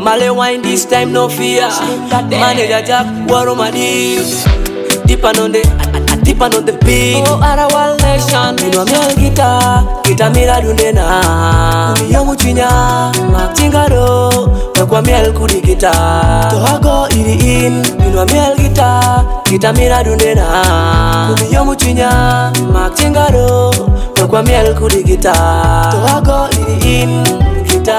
Male wine this time no fear. Manager Jack, what on my knees? Deepen on the beat. Oh, Arawal Nation. Minwa miel kita mira dundena. Yomu chinya, maktingaro. Kwa miel kudi kita. Tohago iri in. Minwa miel kita mira dundena. Yomu chinya, maktingaro. Kwa miel kudi kita. Tohago iri in. Kita.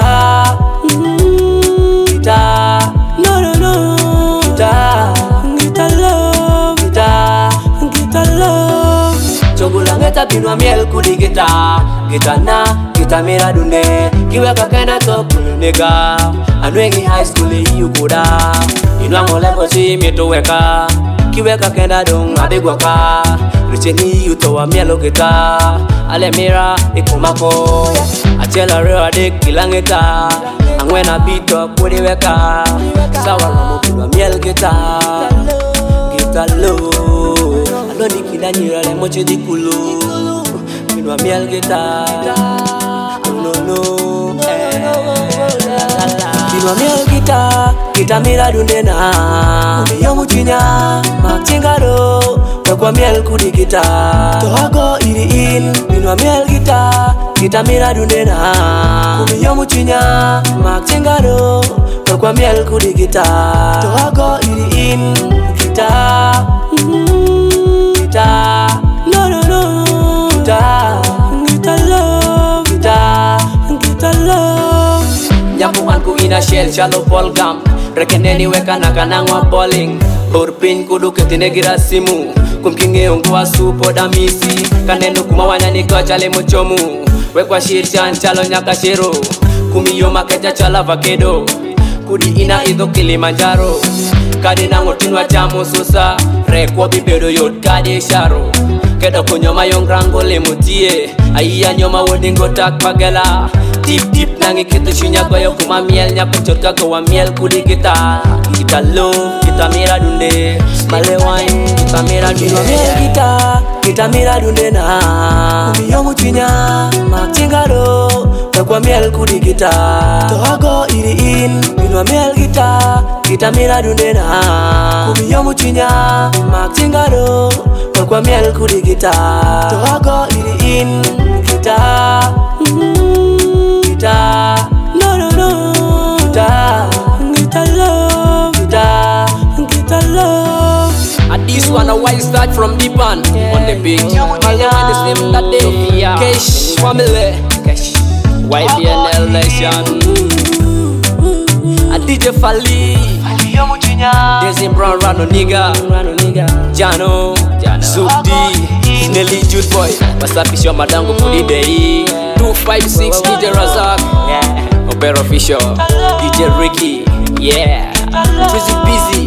No, no, no. Kita love. Kita love. Chogula ngeta binwa miel kudi kita. Kita mira dunde. Kiweka kena tokulu nega. Anwengi high school yu kuda. Inwa ngole kochi mieto weka. Kiweka kenda dong abegwaka. Richeni yu towa mielo kita. Ale mira ikumako. Achela reo adek kilangeta. Angwena bito kudi weka. Sawa ramo binwa miel kita. Kita low. Aloni kida nyira le moche di kulu. Binwa miel kita. No no. Binwa miel kita mira dundena. Yomu chinya maktingaro. Kwa miel kudi kita. Tohago iri in. Binwa miel kita mira dundena. Yomu chinya maktingaro. Kwa miel kudi kita. Tohago iri in. Kita. No no no. Kita love. Kita love. Nyapuan ku ina shell shallow ball gam. Rekeneni weka nakanangwa bowling. Borpin kudu ketine gira simu. Kumkinge ungwa supo damisi. Kanenu kumawanya niko chale muchomu. Wekwa shirchan chalo nyaka shiro. Kumiyo makeja chala vakedo. Kudi ina idho Kilimanjaro. Kadi na ngotinwa chamo susa. Rekwa bibedo yot kadi sharo. Kedo kunyoma yung rango lemutie. Aiya nyoma wodingo tak pagela. Deep nangi kita shunya goyo kuma miel nyapu chotka gowa miel kudi kita. Kita love, kita mira dunde. Male wine, kita mira dunde. Kita mira dunde na. Yomu chinya, maktingaro. Kwa miel kudi kita. Tohago iri in. Minwa miel kita mira dunde na. Yomu chinya, maktingaro. Kwa miel kudi kita. Tohago iri in. Kita. No no no. Kita love. Kita love. And this one a white start from deep on the beach. Male wine the same that day. Cash family. YBNL Nation. A DJ Fali. Desi Brown Rano nigga. Jano. Zubdi. Nelly Jude Boy. Pasapisho madango kudi day. 256 DJ Razak. Opera Official. DJ Ricky. Yeah. Busy.